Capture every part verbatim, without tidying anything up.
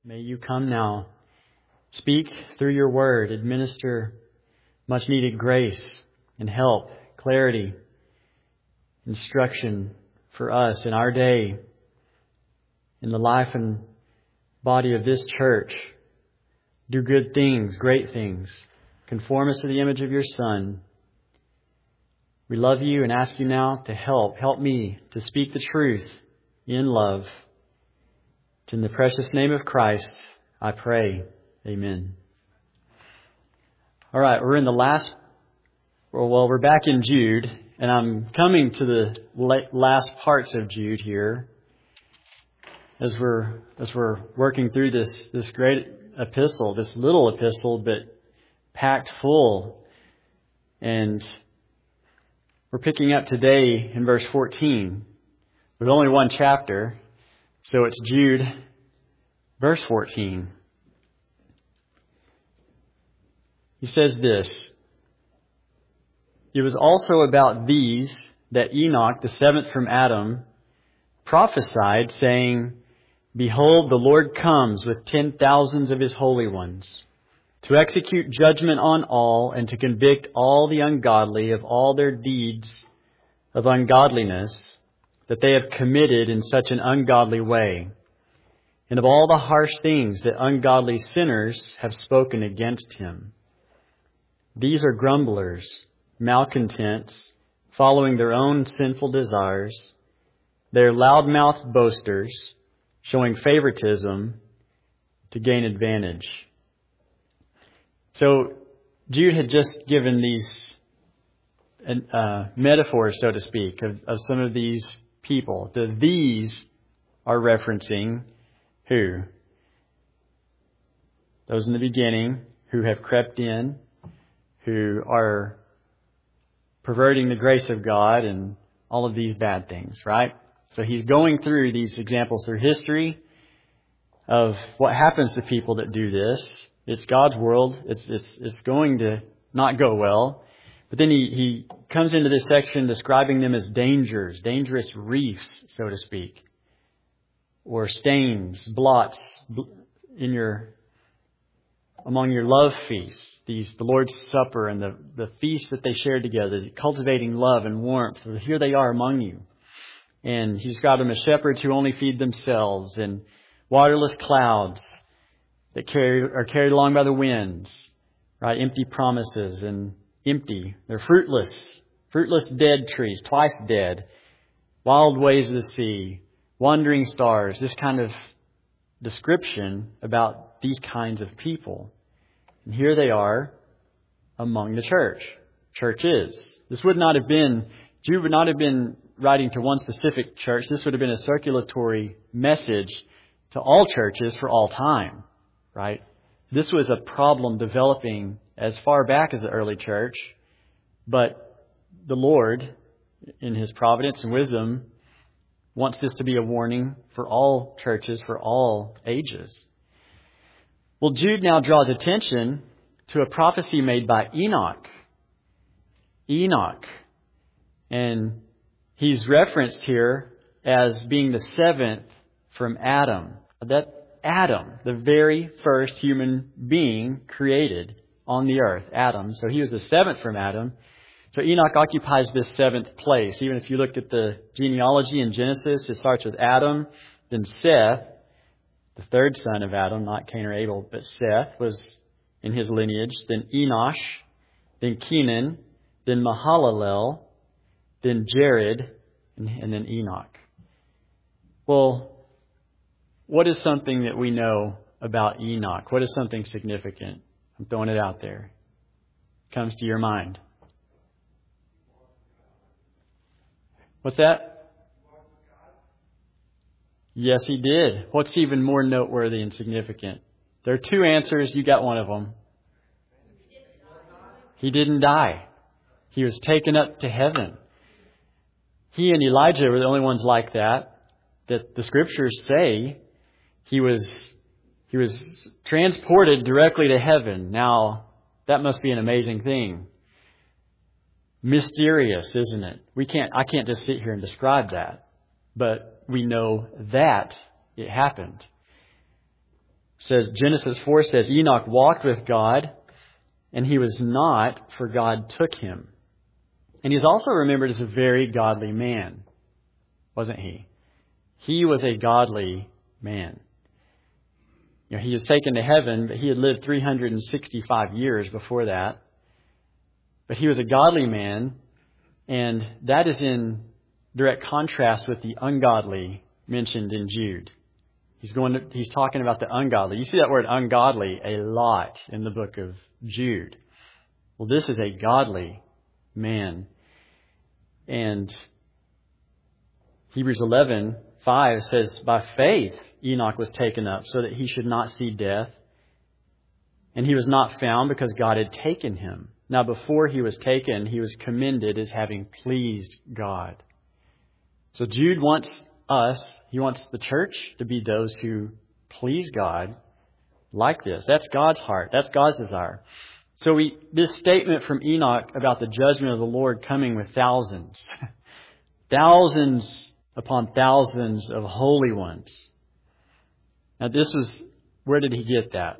May you come now. Speak through your word. Administer much needed grace and help, clarity, instruction for us in our day, in the life and body of this church. Do good things, great things. Conform us to the image of your Son. We love you and ask you now to help. Help me to speak the truth in love. It's in the precious name of Christ, I pray. Amen. All right, we're in the last, well, we're back in Jude, and I'm coming to the last parts of Jude here as we're as we're working through this this great epistle, this little epistle, but packed full. And we're picking up today in verse fourteen. There's only one chapter, so it's Jude, verse fourteen. He says this: "It was also about these that Enoch, the seventh from Adam, prophesied, saying, Behold, the Lord comes with ten thousands of his holy ones, to execute judgment on all, and to convict all the ungodly of all their deeds of ungodliness that they have committed in such an ungodly way, and of all the harsh things that ungodly sinners have spoken against him. These are grumblers, malcontents, following their own sinful desires. They are loud-mouthed boasters, showing favoritism to gain advantage." So Jude had just given these uh, metaphors, so to speak, of, of some of these people. The these are referencing who? Those in the beginning who have crept in, who are perverting the grace of God and all of these bad things, right? So he's going through these examples through history of what happens to people that do this. It's God's world. It's it's it's going to not go well. But then he, he comes into this section describing them as dangers, dangerous reefs, so to speak, or stains, blots in your among your love feasts. These, the Lord's Supper and the, the feasts that they shared together, cultivating love and warmth. Here they are among you. And he described them as shepherds who only feed themselves, and waterless clouds that carry, are carried along by the winds, right? Empty promises and empty. They're fruitless, fruitless dead trees, twice dead, wild waves of the sea, wandering stars, this kind of description about these kinds of people. And here they are among the church. Churches. This would not have been, Jude would not have been writing to one specific church. This would have been a circulatory message to all churches for all time, right? This was a problem developing as far back as the early church, but the Lord, in His providence and wisdom, wants this to be a warning for all churches, for all ages. Well, Jude now draws attention to a prophecy made by Enoch. Enoch. And he's referenced here as being the seventh from Adam. That Adam, the very first human being created on the earth, Adam. So he was the seventh from Adam. So Enoch occupies this seventh place. Even if you look at the genealogy in Genesis, it starts with Adam, then Seth, the third son of Adam, not Cain or Abel, but Seth was in his lineage, then Enosh, then Kenan, then Mahalalel, then Jared, and, and then Enoch. Well, what is something that we know about Enoch? What is something significant? I'm throwing it out there. Comes to your mind. What's that? Yes, he did. What's even more noteworthy and significant? There are two answers. You got one of them. He didn't die. He was taken up to heaven. He and Elijah were the only ones like that, that the scriptures say he was, he was transported directly to heaven. Now, that must be an amazing thing. Mysterious, isn't it? We can't, I can't just sit here and describe that. But we know that it happened. says, Genesis four says, Enoch walked with God, and he was not, for God took him. And he's also remembered as a very godly man, wasn't he? He was a godly man. You know, he was taken to heaven, but he had lived three hundred sixty-five years before that. But he was a godly man, and that is in direct contrast with the ungodly mentioned in Jude. He's going to, he's talking about the ungodly. You see that word ungodly a lot in the book of Jude. Well, this is a godly man. And Hebrews eleven five says, by faith Enoch was taken up so that he should not see death. And he was not found because God had taken him. Now, before he was taken, he was commended as having pleased God. So Jude wants us, he wants the church to be those who please God like this. That's God's heart. That's God's desire. So we, this statement from Enoch about the judgment of the Lord coming with thousands, thousands upon thousands of holy ones. Now this was, where did he get that?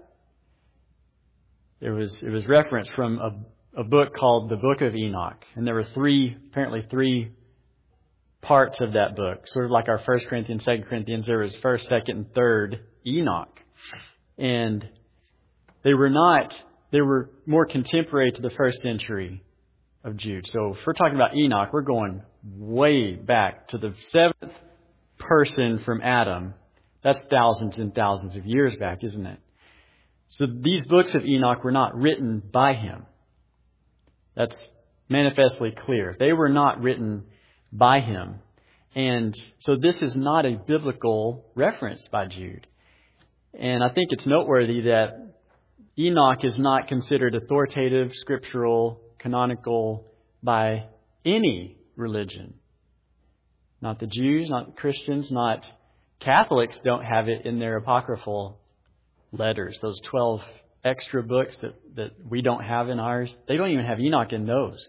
It was, it was referenced from a, a book called the Book of Enoch. And there were three, apparently three parts of that book. Sort of like our First Corinthians, Second Corinthians, there was First, Second, and Third Enoch. And they were not, they were more contemporary to the first century of Jude. So if we're talking about Enoch, we're going way back to the seventh person from Adam. That's thousands and thousands of years back, isn't it? So these books of Enoch were not written by him. That's manifestly clear. They were not written by him. And so this is not a biblical reference by Jude. And I think it's noteworthy that Enoch is not considered authoritative, scriptural, canonical by any religion. Not the Jews, not the Christians, not Catholics don't have it in their apocryphal letters. Those twelve extra books that, that we don't have in ours, they don't even have Enoch in those.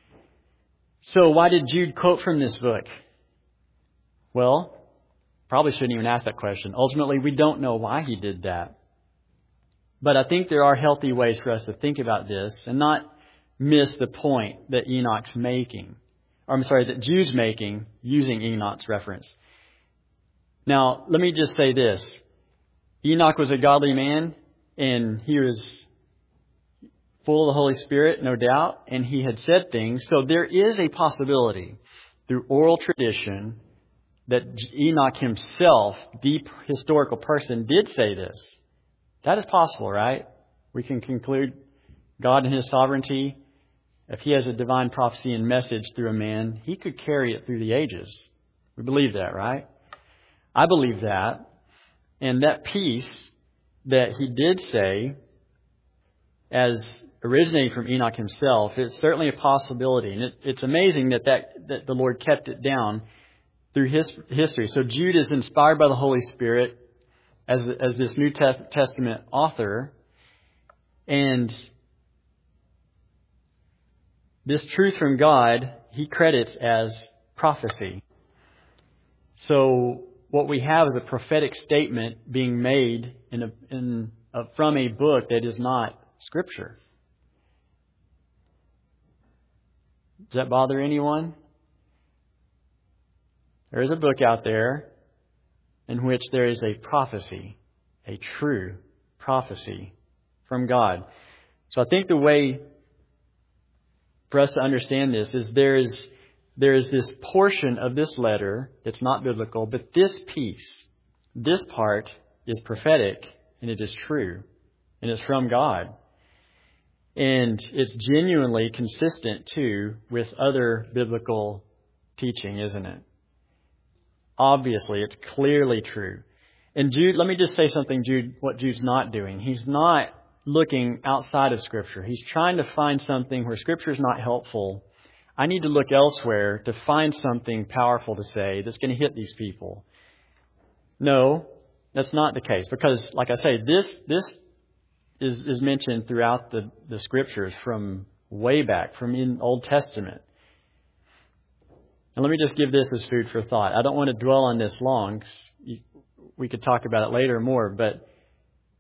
So why did Jude quote from this book? Well, probably shouldn't even ask that question. Ultimately, we don't know why he did that. But I think there are healthy ways for us to think about this and not miss the point that Enoch's making. Or I'm sorry, that Jude's making using Enoch's reference. Now, let me just say this. Enoch was a godly man, and he was full of the Holy Spirit, no doubt, and he had said things. So there is a possibility through oral tradition that Enoch himself, the historical person, did say this. That is possible, right? We can conclude God in His sovereignty, if He has a divine prophecy and message through a man, He could carry it through the ages. We believe that, right? I believe that. And that piece that he did say, as originating from Enoch himself, is certainly a possibility. And it, it's amazing that, that that the Lord kept it down through his history. So Jude is inspired by the Holy Spirit as, as this New Testament author. And this truth from God, he credits as prophecy. So what we have is a prophetic statement being made in a, in a, from a book that is not Scripture. Does that bother anyone? There is a book out there in which there is a prophecy, a true prophecy from God. So I think the way for us to understand this is there is there is this portion of this letter that's not biblical, but this piece, this part is prophetic and it is true and it's from God. And it's genuinely consistent too with other biblical teaching, isn't it? Obviously, it's clearly true. And Jude, let me just say something, Jude, what Jude's not doing. He's not looking outside of Scripture. He's trying to find something where Scripture is not helpful. I need to look elsewhere to find something powerful to say that's going to hit these people. No, that's not the case. Because, like I say, this this is, is mentioned throughout the, the Scriptures from way back, from in Old Testament. And let me just give this as food for thought. I don't want to dwell on this long. We could talk about it later more, but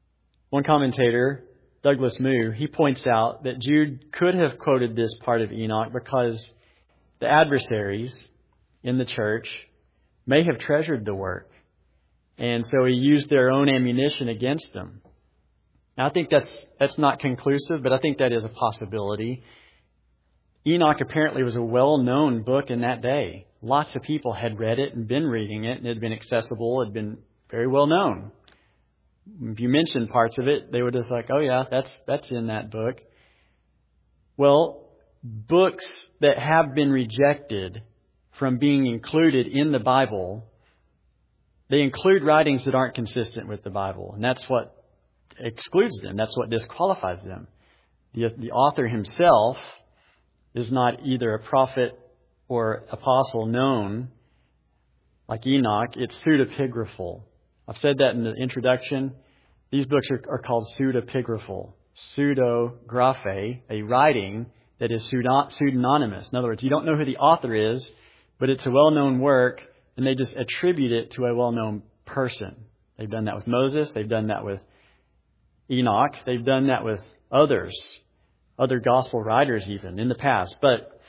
One commentator, Douglas Moo, he points out that Jude could have quoted this part of Enoch because the adversaries in the church may have treasured the work. And so he used their own ammunition against them. Now, I think that's that's not conclusive, but I think that is a possibility. Enoch apparently was a well-known book in that day. Lots of people had read it and been reading it, and it had been accessible, it had been very well known. If you mentioned parts of it, they were just like, oh yeah, that's that's in that book. Well, books that have been rejected from being included in the Bible, they include writings that aren't consistent with the Bible. And that's what excludes them. That's what disqualifies them. The, the author himself is not either a prophet or apostle known like Enoch. It's pseudepigraphal. I've said that in the introduction. These books are, are called pseudepigraphal. Pseudographe, a writing that is pseudonymous. In other words, you don't know who the author is, but it's a well-known work, and they just attribute it to a well-known person. They've done that with Moses. They've done that with Enoch. They've done that with others, other gospel writers even in the past. But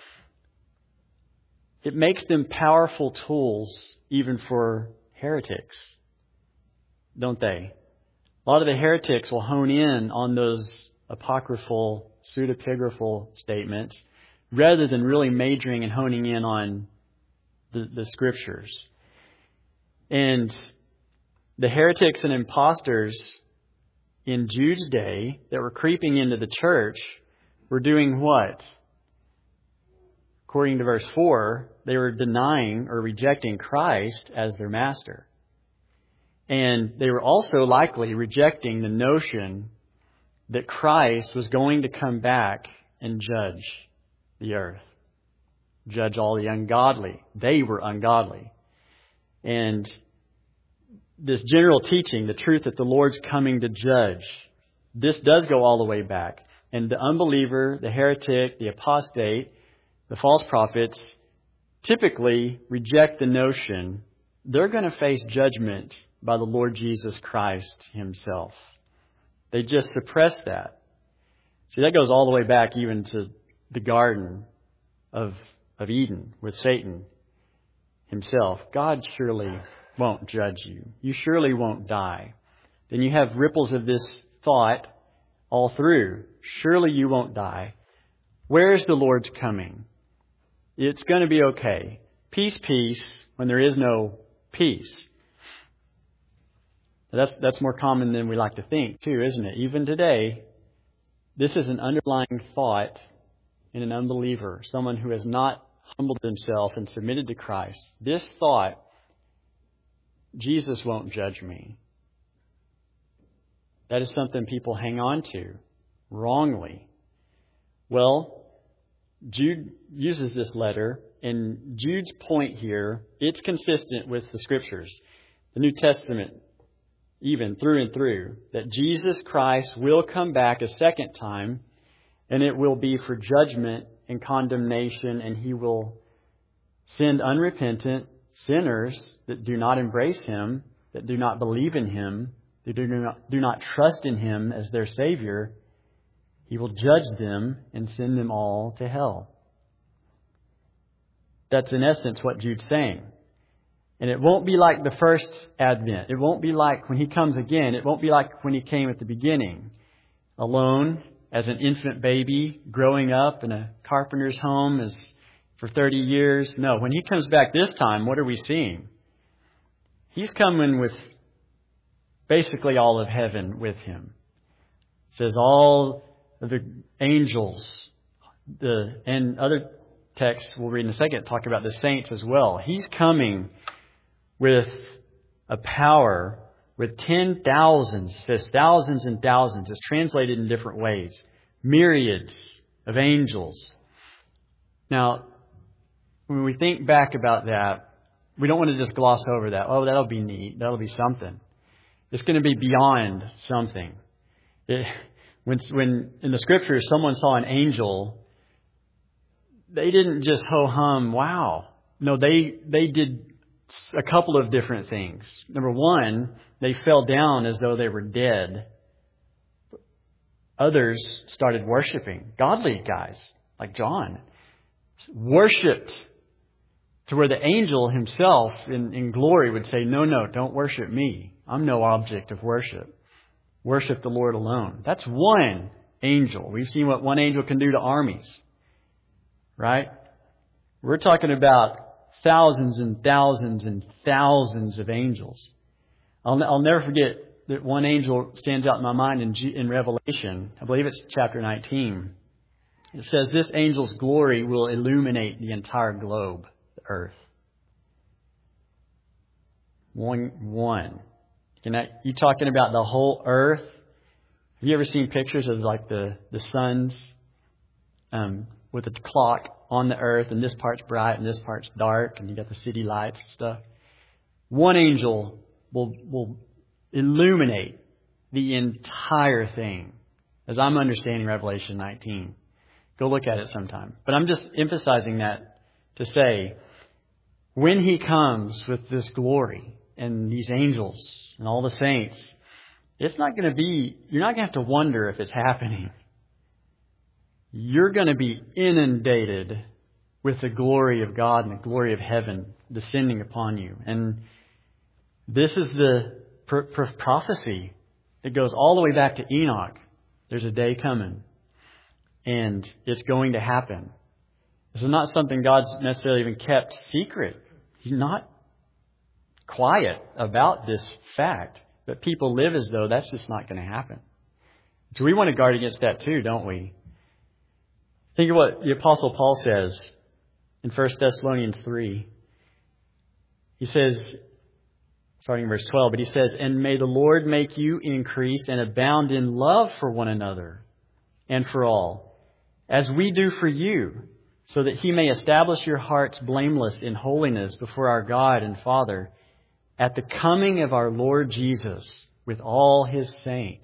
it makes them powerful tools even for heretics, don't they? A lot of the heretics will hone in on those apocryphal, pseudepigraphal statements rather than really majoring and honing in on the, the Scriptures. And the heretics and imposters in Jude's day that were creeping into the church were doing what? According to verse four, they were denying or rejecting Christ as their master. And they were also likely rejecting the notion that Christ was going to come back and judge the earth. Judge all the ungodly. They were ungodly. And this general teaching, the truth that the Lord's coming to judge, this does go all the way back. And the unbeliever, the heretic, the apostate, the false prophets typically reject the notion they're going to face judgment by the Lord Jesus Christ Himself. They just suppress that. See, that goes all the way back even to the Garden of, of Eden with Satan himself. God surely won't judge you. You surely won't die. Then you have ripples of this thought all through. Surely you won't die. Where is the Lord's coming? It's going to be okay. Peace, peace, when there is no peace. That's that's more common than we like to think, too, isn't it? Even today, this is an underlying thought in an unbeliever, someone who has not humbled himself and submitted to Christ. This thought, Jesus won't judge me. That is something people hang on to wrongly. Well, Jude uses this letter, and Jude's point here, it's consistent with the Scriptures, the New Testament, even through and through, that Jesus Christ will come back a second time, and it will be for judgment and condemnation, and He will send unrepentant sinners that do not embrace Him, that do not believe in Him, that do not, do not trust in Him as their Savior. He will judge them and send them all to hell. That's in essence what Jude's saying. And it won't be like the first advent. It won't be like when He comes again. It won't be like when He came at the beginning, alone as an infant baby, growing up in a carpenter's home as for thirty years. No, when He comes back this time, what are we seeing? He's coming with basically all of heaven with Him. It says all of the angels, the and other texts we'll read in a second talk about the saints as well. He's coming with a power, with ten thousands, it says thousands and thousands. It's translated in different ways. Myriads of angels. Now, when we think back about that, we don't want to just gloss over that. Oh, that'll be neat. That'll be something. It's going to be beyond something. It, when, when in the Scriptures someone saw an angel, they didn't just ho-hum, wow. No, they they did a couple of different things. Number one, they fell down as though they were dead others started worshiping. Godly guys, like John, worshipped to where the angel himself in, in glory would say, no, no, don't worship me. I'm no object of worship. Worship the Lord alone. That's one angel. We've seen what one angel can do to armies. Right? We're talking about thousands and thousands and thousands of angels. I'll, I'll never forget that one angel stands out in my mind in, G, in Revelation. I believe it's chapter nineteen. It says this angel's glory will illuminate the entire globe, the earth. One, one. Can I, you talking about the whole earth? Have you ever seen pictures of like the, the suns um, with the clock on the earth, and this part's bright and this part's dark, and you got the city lights and stuff? One angel will will illuminate the entire thing, as I'm understanding Revelation nineteen. Go look at it sometime. But I'm just emphasizing that to say, when He comes with this glory and these angels and all the saints, it's not going to be, you're not going to have to wonder if it's happening. You're going to be inundated with the glory of God and the glory of heaven descending upon you. And this is the pr- pr- prophecy. It goes all the way back to Enoch. There's a day coming, and it's going to happen. This is not something God's necessarily even kept secret. He's not quiet about this fact, but people live as though that's just not going to happen. So we want to guard against that too, don't we? Think of what the Apostle Paul says in First Thessalonians three. He says, starting in verse twelve, but he says, and may the Lord make you increase and abound in love for one another and for all, as we do for you, so that He may establish your hearts blameless in holiness before our God and Father at the coming of our Lord Jesus with all His saints.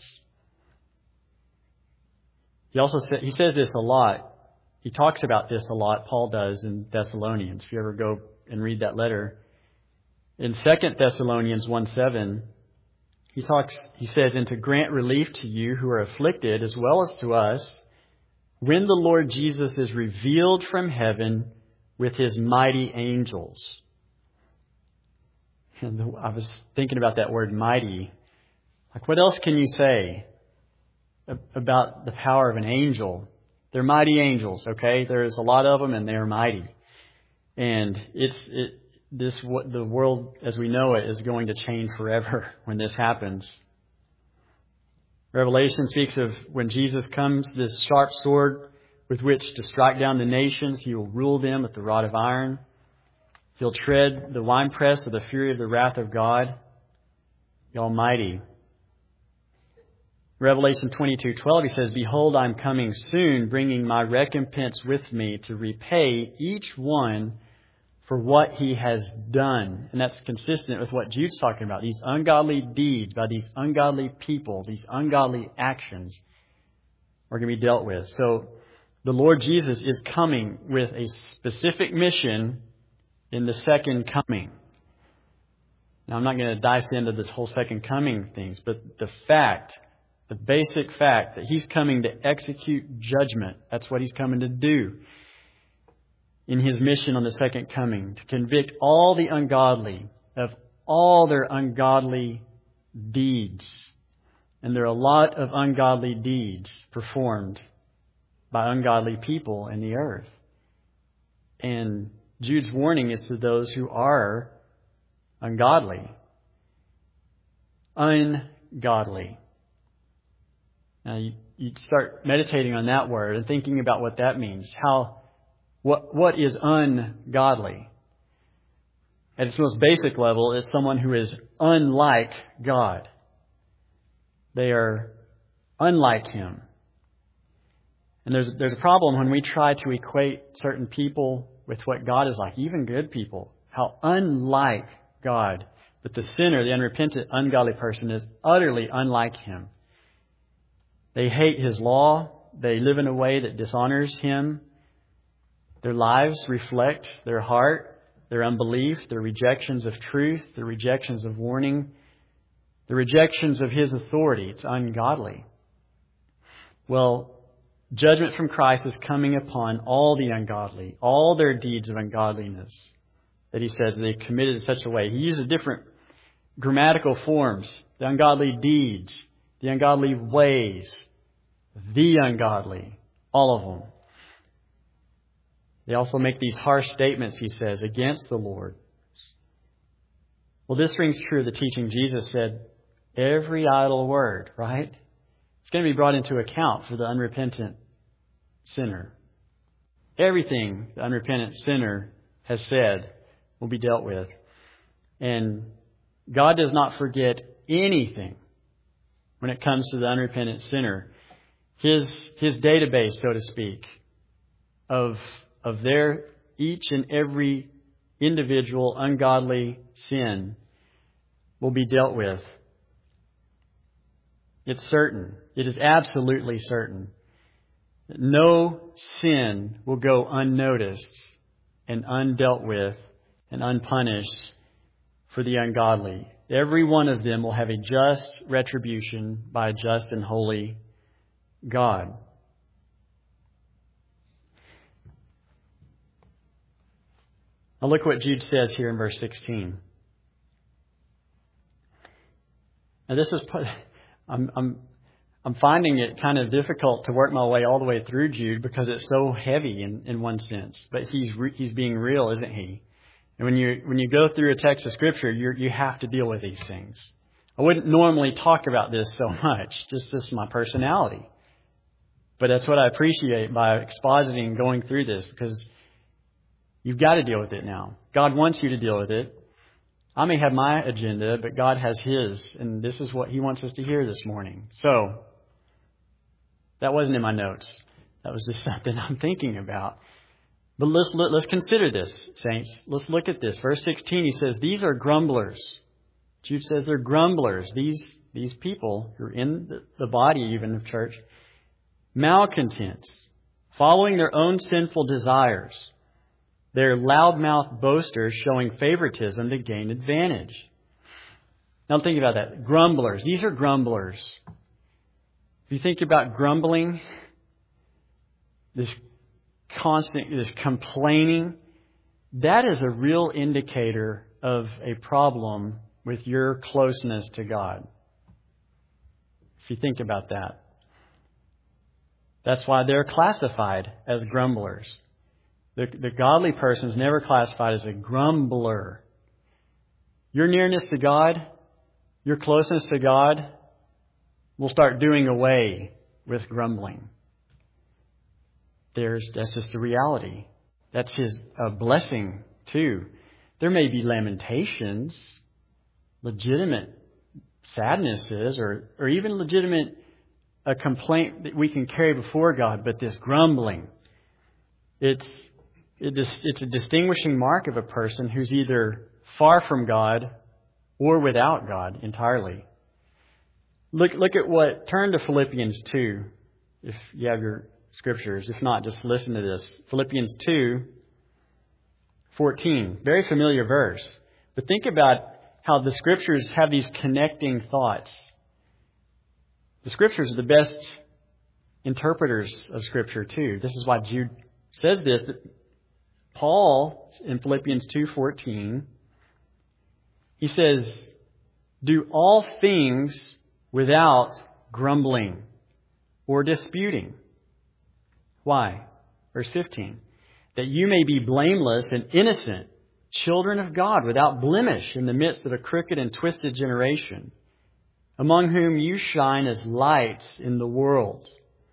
He also sa- he says this a lot. He talks about this a lot, Paul does in Thessalonians. If you ever go and read that letter. In Second Thessalonians one seven, he talks, he says, and to grant relief to you who are afflicted as well as to us, when the Lord Jesus is revealed from heaven with His mighty angels. And I was thinking about that word mighty. Like, what else can you say about the power of an angel? They're mighty angels, okay? There's a lot of them, and they're mighty. And it's it, this what the world as we know it is going to change forever when this happens. Revelation speaks of when Jesus comes, this sharp sword with which to strike down the nations. He will rule them with the rod of iron. He'll tread the winepress of the fury of the wrath of God, the Almighty. Revelation twenty-two twelve, he says, behold, I'm coming soon, bringing my recompense with me to repay each one for what he has done. And that's consistent with what Jude's talking about. These ungodly deeds by these ungodly people, these ungodly actions are going to be dealt with. So the Lord Jesus is coming with a specific mission in the second coming. Now, I'm not going to dice into this whole second coming things, but the fact, the basic fact that He's coming to execute judgment, that's what He's coming to do in His mission on the second coming, to convict all the ungodly of all their ungodly deeds. And there are a lot of ungodly deeds performed by ungodly people in the earth. And Jude's warning is to those who are ungodly. Ungodly. Now you, you start meditating on that word and thinking about what that means. How What what is ungodly? At its most basic level, is someone who is unlike God. They are unlike Him. And there's there's a problem when we try to equate certain people with what God is like, even good people. How unlike God. But the sinner, the unrepentant, ungodly person is utterly unlike Him. They hate His law. They live in a way that dishonors Him. Their lives reflect their heart, their unbelief, their rejections of truth, their rejections of warning, the rejections of His authority. It's ungodly. Well, judgment from Christ is coming upon all the ungodly, all their deeds of ungodliness that he says they committed in such a way. He uses different grammatical forms. The ungodly deeds, the ungodly ways, the ungodly, all of them. They also make these harsh statements, he says, against the Lord. Well, this rings true of the teaching Jesus said, every idle word, right? It's going to be brought into account for the unrepentant sinner. Everything the unrepentant sinner has said will be dealt with. And God does not forget anything when it comes to the unrepentant sinner. His his database, so to speak, of of their each and every individual ungodly sin will be dealt with. It's certain. It is absolutely certain that no sin will go unnoticed and undealt with and unpunished for the ungodly. Every one of them will have a just retribution by a just and holy God. Now look what Jude says here in verse sixteen. Now this is, I'm, I'm, I'm finding it kind of difficult to work my way all the way through Jude because it's so heavy in, in one sense. But he's re, he's being real, isn't he? And when you when you go through a text of Scripture, you you have to deal with these things. I wouldn't normally talk about this so much, just this is my personality. But that's what I appreciate by expositing and going through this, because you've got to deal with it now. God wants you to deal with it. I may have my agenda, but God has His, and this is what He wants us to hear this morning. So, that wasn't in my notes. That was just something I'm thinking about. But let's let's consider this, saints. Let's look at this. Verse sixteen, he says, these are grumblers. Jude says they're grumblers. These these people who are in the, the body even of church, malcontents, following their own sinful desires. They're loudmouth boasters showing favoritism to gain advantage. Now think about that. Grumblers. These are grumblers. If you think about grumbling, this constant, this complaining, that is a real indicator of a problem with your closeness to God. If you think about that. That's why they're classified as grumblers. The, the godly person is never classified as a grumbler. Your nearness to God, your closeness to God, will start doing away with grumbling. There's, that's just the reality. That's His uh, blessing too. There may be lamentations, legitimate sadnesses, or, or even legitimate a complaint that we can carry before God, but this grumbling, it's it is, it's a distinguishing mark of a person who's either far from God or without God entirely. Look look at what, turn to Philippians two, if you have your Scriptures. If not, just listen to this. Philippians two fourteen. Very familiar verse. But think about how the Scriptures have these connecting thoughts. The Scriptures are the best interpreters of Scripture too. This is why Jude says this. That Paul, in Philippians two fourteen, he says, do all things without grumbling or disputing. Why? Verse fifteen. That you may be blameless and innocent, children of God, without blemish in the midst of a crooked and twisted generation, among whom you shine as lights in the world,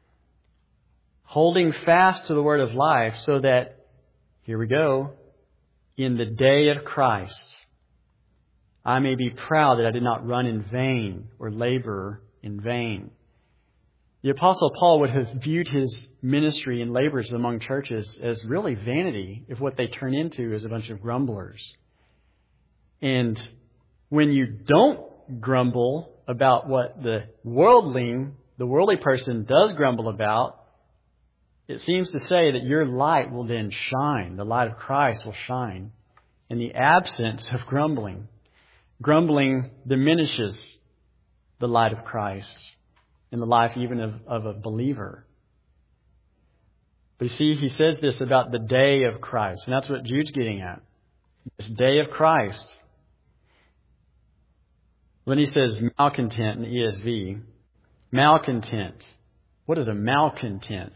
holding fast to the word of life, so that, here we go, in the day of Christ, I may be proud that I did not run in vain or labor in vain. The Apostle Paul would have viewed his ministry and labors among churches as really vanity if what they turn into is a bunch of grumblers. And when you don't grumble about what the worldling, the worldly person does grumble about, it seems to say that your light will then shine. The light of Christ will shine in the absence of grumbling. Grumbling diminishes the light of Christ. in the life even of, of a believer. But you see, he says this about the day of Christ. And that's what Jude's getting at. This day of Christ. When he says malcontent in the E S V, malcontent. What is a malcontent?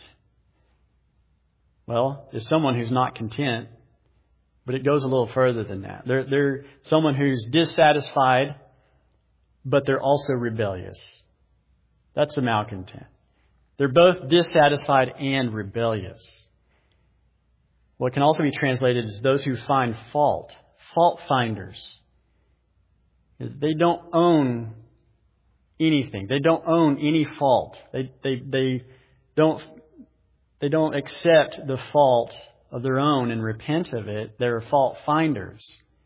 Well, it's someone who's not content, but it goes a little further than that. They're, they're someone who's dissatisfied, but they're also rebellious. That's a malcontent. They're both dissatisfied and rebellious. What can also be translated as those who find fault, fault finders. They don't own anything. They don't own any fault. They they they don't they don't accept the fault of their own and repent of it. They're fault finders.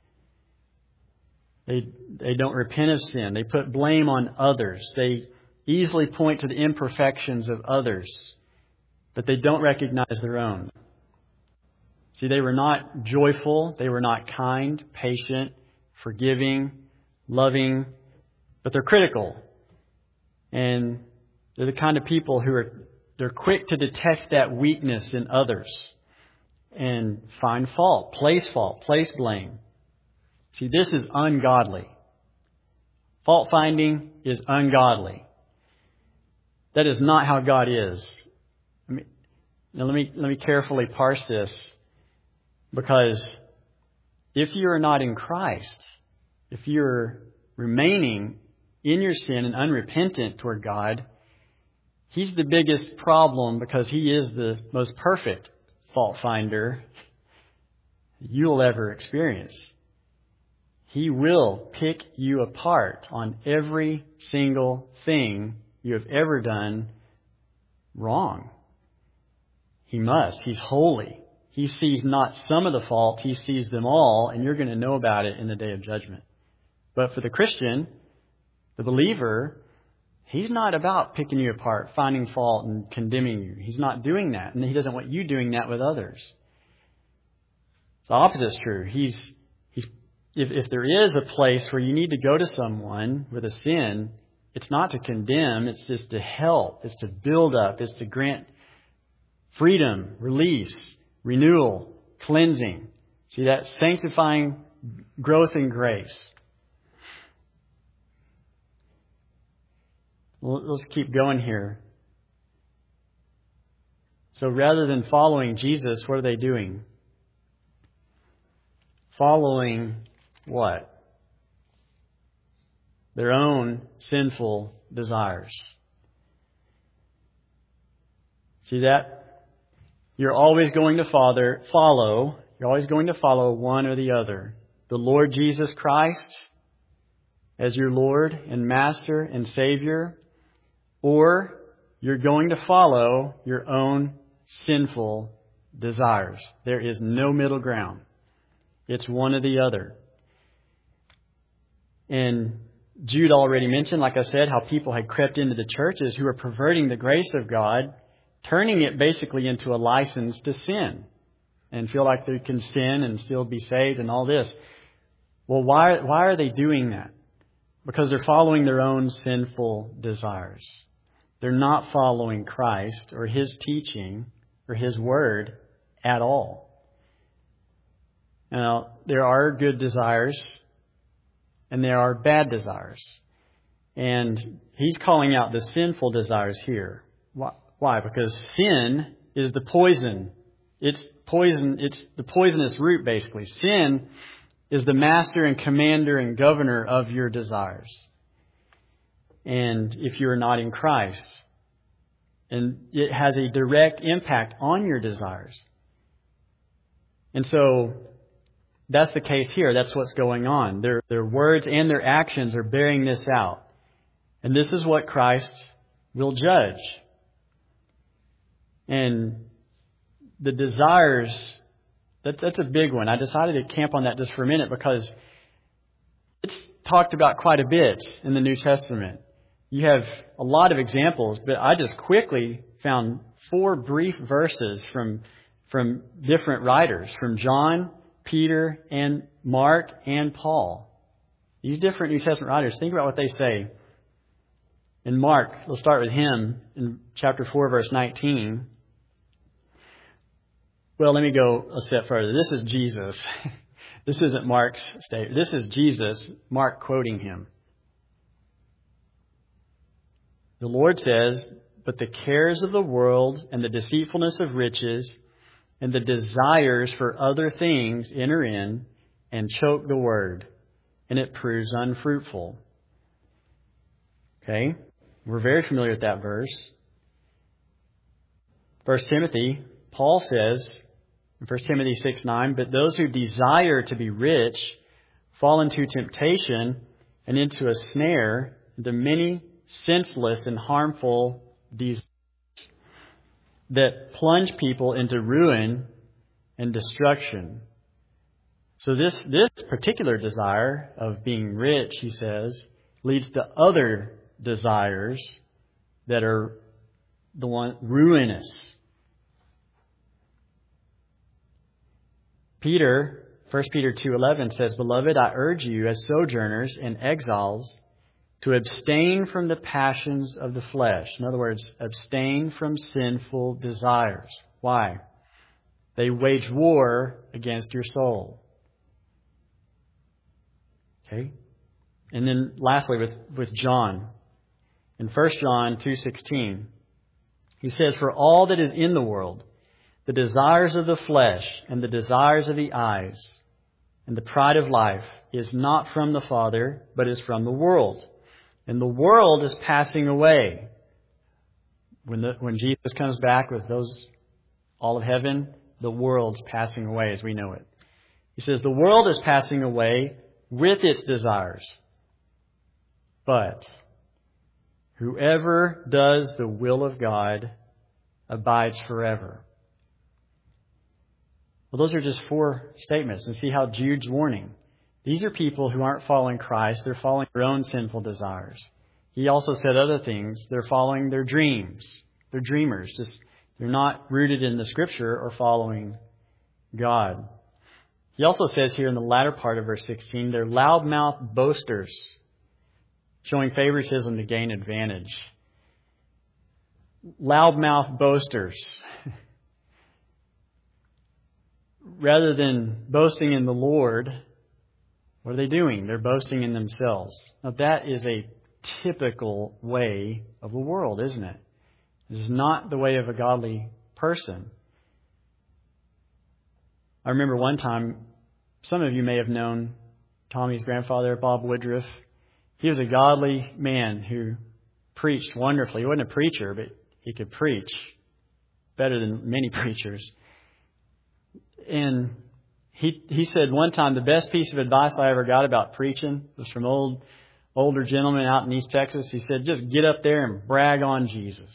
They they don't repent of sin. They put blame on others. They easily point to the imperfections of others, but they don't recognize their own. See, they were not joyful. They were not kind, patient, forgiving, loving, but they're critical. And they're the kind of people who are they're quick to detect that weakness in others and find fault, place fault, place blame. See, this is ungodly. Fault finding is ungodly. That is not how God is. I mean, now let me let me carefully parse this, because if you are not in Christ, if you're remaining in your sin and unrepentant toward God, He's the biggest problem, because He is the most perfect fault finder you'll ever experience. He will pick you apart on every single thing you have ever done wrong. He must. He's holy. He sees not some of the fault. He sees them all, and you're going to know about it in the day of judgment. But for the Christian, the believer, He's not about picking you apart, finding fault, and condemning you. He's not doing that, and He doesn't want you doing that with others. The opposite is true. He's, he's, if, if there is a place where you need to go to someone with a sin, it's not to condemn, it's just to help, it's to build up, it's to grant freedom, release, renewal, cleansing. See, that sanctifying growth in grace. Let's keep going here. So rather than following Jesus, what are they doing? Following what? Their own sinful desires. See that? You're always going to father, follow, you're always going to follow one or the other. The Lord Jesus Christ as your Lord and Master and Savior, or you're going to follow your own sinful desires. There is no middle ground. It's one or the other. And Jude already mentioned, like I said, how people had crept into the churches who were perverting the grace of God, turning it basically into a license to sin and feel like they can sin and still be saved and all this. Well, why, why are they doing that? Because they're following their own sinful desires. They're not following Christ or His teaching or His word at all. Now, there are good desires and there are bad desires. And he's calling out the sinful desires here. Why? Because sin is the poison. It's poison. It's the poisonous root, basically. Sin is the master and commander and governor of your desires. And if you're not in Christ, and it has a direct impact on your desires. And so that's the case here. That's what's going on. Their, their words and their actions are bearing this out. And this is what Christ will judge. And the desires, that, that's a big one. I decided to camp on that just for a minute because it's talked about quite a bit in the New Testament. You have a lot of examples, but I just quickly found four brief verses from, from different writers, from John, Peter, and Mark, and Paul. These different New Testament writers, think about what they say. In Mark, we'll start with him in chapter four, verse nineteen. Well, let me go a step further. This is Jesus. This isn't Mark's statement. This is Jesus, Mark quoting him. The Lord says, "But the cares of the world and the deceitfulness of riches and the desires for other things enter in and choke the word, and it proves unfruitful." Okay? We're very familiar with that verse. First Timothy, Paul says in First Timothy six nine, "But those who desire to be rich fall into temptation and into a snare, into many senseless and harmful desires that plunge people into ruin and destruction." So this, this particular desire of being rich, he says, leads to other desires that are the one ruinous. Peter, First Peter two eleven says, "Beloved, I urge you as sojourners and exiles to abstain from the passions of the flesh." In other words, abstain from sinful desires. Why? They wage war against your soul. Okay? And then lastly with, with John. In First John two sixteen, he says, "For all that is in the world, the desires of the flesh and the desires of the eyes and the pride of life is not from the Father, but is from the world. And the world is passing away." When the, when Jesus comes back with those, all of heaven, the world's passing away as we know it. He says, "The world is passing away with its desires. But whoever does the will of God abides forever." Well, those are just four statements. And see how Jude's warning. These are people who aren't following Christ. They're following their own sinful desires. He also said other things. They're following their dreams. They're dreamers. Just they're not rooted in the Scripture or following God. He also says here in the latter part of verse sixteen, they're loudmouth boasters, showing favoritism to gain advantage. Loudmouth boasters. Rather than boasting in the Lord, what are they doing? They're boasting in themselves. Now that is a typical way of the world, isn't it? This is not the way of a godly person. I remember one time, some of you may have known Tommy's grandfather, Bob Woodruff. He was a godly man who preached wonderfully. He wasn't a preacher, but he could preach better than many preachers. And he he said one time, the best piece of advice I ever got about preaching was from old older gentleman out in East Texas. He said, "Just get up there and brag on Jesus."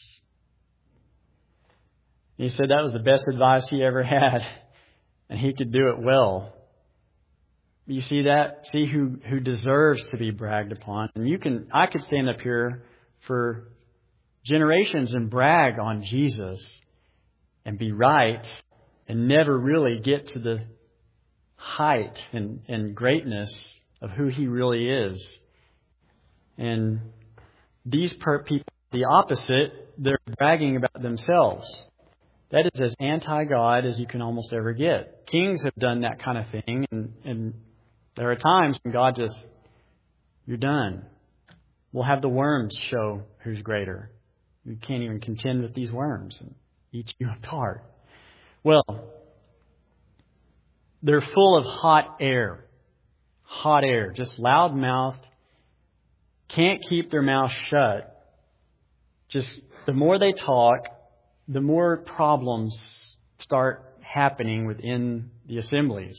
He said that was the best advice he ever had, and he could do it well. You see that? See who, who deserves to be bragged upon. And you can, I could stand up here for generations and brag on Jesus and be right and never really get to the height and, and greatness of who He really is. And these per- people, the opposite, they're bragging about themselves. That is as anti-God as you can almost ever get. Kings have done that kind of thing, and, and there are times when God just, you're done. We'll have the worms show who's greater. You can't even contend with these worms and eat you apart. Well, they're full of hot air. Hot air. Just loud-mouthed. Can't keep their mouth shut. Just the more they talk, the more problems start happening within the assemblies.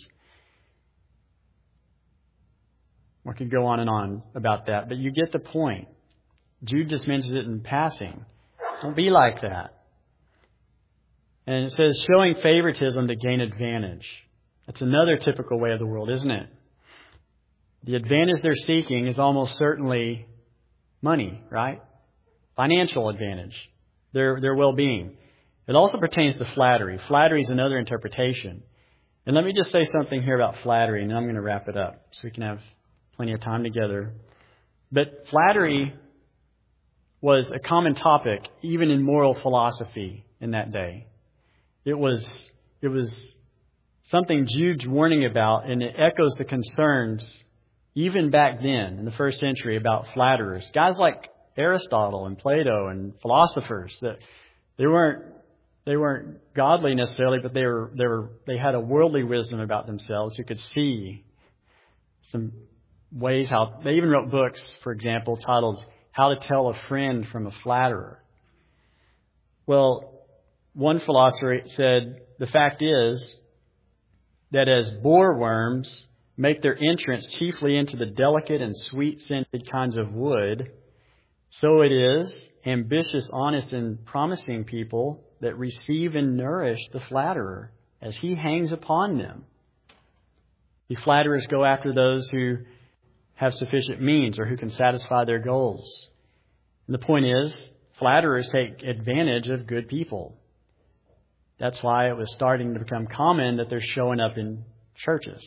I could go on and on about that, but you get the point. Jude just mentions it in passing. Don't be like that. And it says, showing favoritism to gain advantage. That's another typical way of the world, isn't it? The advantage they're seeking is almost certainly money, right? Financial advantage. Their, their well-being. It also pertains to flattery. Flattery is another interpretation. And let me just say something here about flattery, and then I'm going to wrap it up so we can have plenty of time together. But flattery was a common topic, even in moral philosophy in that day. It was, it was something Jude's warning about, and it echoes the concerns even back then in the first century about flatterers. Guys like Aristotle and Plato and philosophers, that they weren't they weren't godly necessarily, but they were they were they had a worldly wisdom about themselves who could see some ways how they even wrote books, for example, titled How to Tell a Friend from a Flatterer. Well, one philosopher said, the fact is that as boreworms make their entrance chiefly into the delicate and sweet-scented kinds of wood, so it is ambitious, honest, and promising people that receive and nourish the flatterer as he hangs upon them. The flatterers go after those who have sufficient means or who can satisfy their goals. And the point is, flatterers take advantage of good people. That's why it was starting to become common that they're showing up in churches.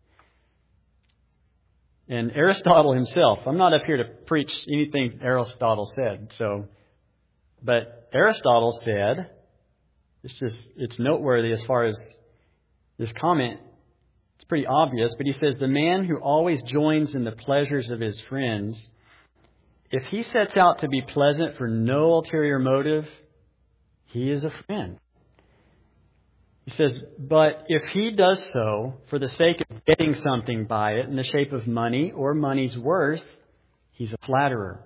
And Aristotle himself, I'm not up here to preach anything Aristotle said, so, but Aristotle said, it's just, it's noteworthy as far as this comment. It's pretty obvious, but he says, the man who always joins in the pleasures of his friends, if he sets out to be pleasant for no ulterior motive, he is a friend. He says, but if he does so for the sake of getting something by it in the shape of money or money's worth, he's a flatterer.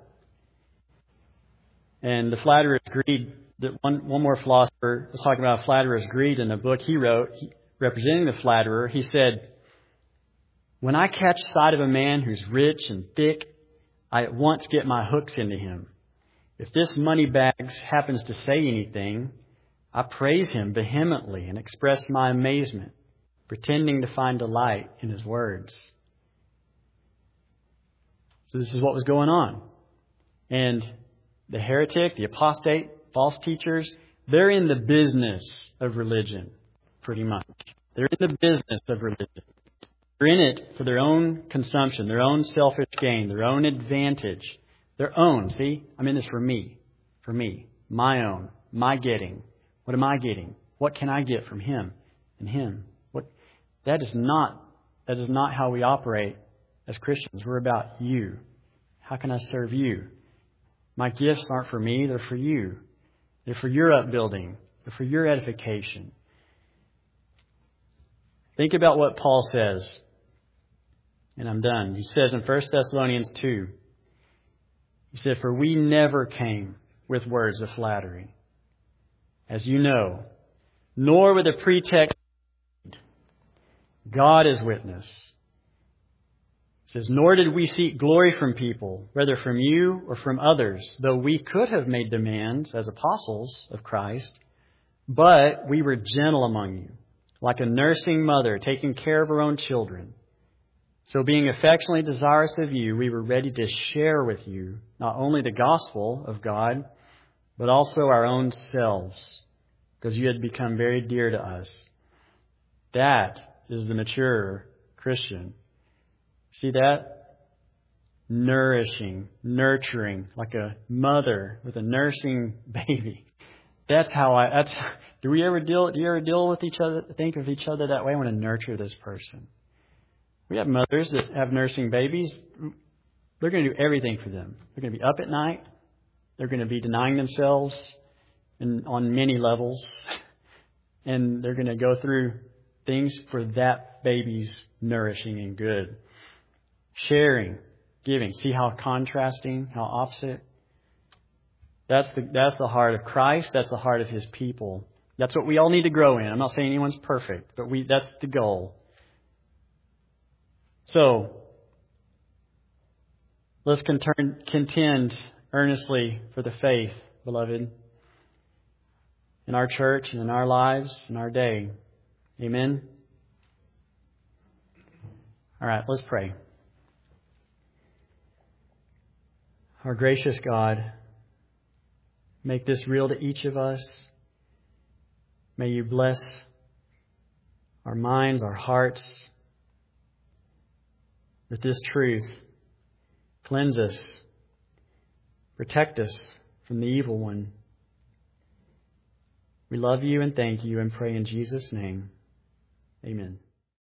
And the flatterer's greed, that one, one more philosopher was talking about flatterer's greed in a book he wrote, he, representing the flatterer. He said, when I catch sight of a man who's rich and thick, I at once get my hooks into him. If this money bags happens to say anything, I praise him vehemently and express my amazement, pretending to find delight in his words. So this is what was going on. And the heretic, the apostate, false teachers, they're in the business of religion, pretty much. They're in the business of religion. They're in it for their own consumption, their own selfish gain, their own advantage, their own. See, I'm in this for me, for me, my own, my getting. What am I getting? What can I get from him and him? What? That is not, that is not how we operate as Christians. We're about you. How can I serve you? My gifts aren't for me, they're for you. They're for your upbuilding. They're for your edification. Think about what Paul says. And I'm done. He says in First Thessalonians two, he said, for we never came with words of flattery, as you know, nor with a pretext. God is witness. It says, nor did we seek glory from people, whether from you or from others, though we could have made demands as apostles of Christ, but we were gentle among you, like a nursing mother taking care of her own children. So being affectionately desirous of you, we were ready to share with you not only the gospel of God, but also our own selves, because you had become very dear to us. That is the mature Christian. See that? Nourishing, nurturing, like a mother with a nursing baby. That's how I, that's, do we ever deal, do you ever deal with each other, think of each other that way? I want to nurture this person. We have mothers that have nursing babies. They're going to do everything for them. They're going to be up at night. They're going to be denying themselves in, on many levels. And they're going to go through things for that baby's nourishing and good. Sharing, giving. See how contrasting, how opposite? That's the, that's the heart of Christ. That's the heart of His people. That's what we all need to grow in. I'm not saying anyone's perfect, but we that's the goal. So, let's contend, contend earnestly for the faith, beloved, in our church and in our lives, in our day. Amen? All right, let's pray. Our gracious God, make this real to each of us. May you bless our minds, our hearts with this truth. Cleanse us. Protect us from the evil one. We love you and thank you and pray in Jesus' name. Amen.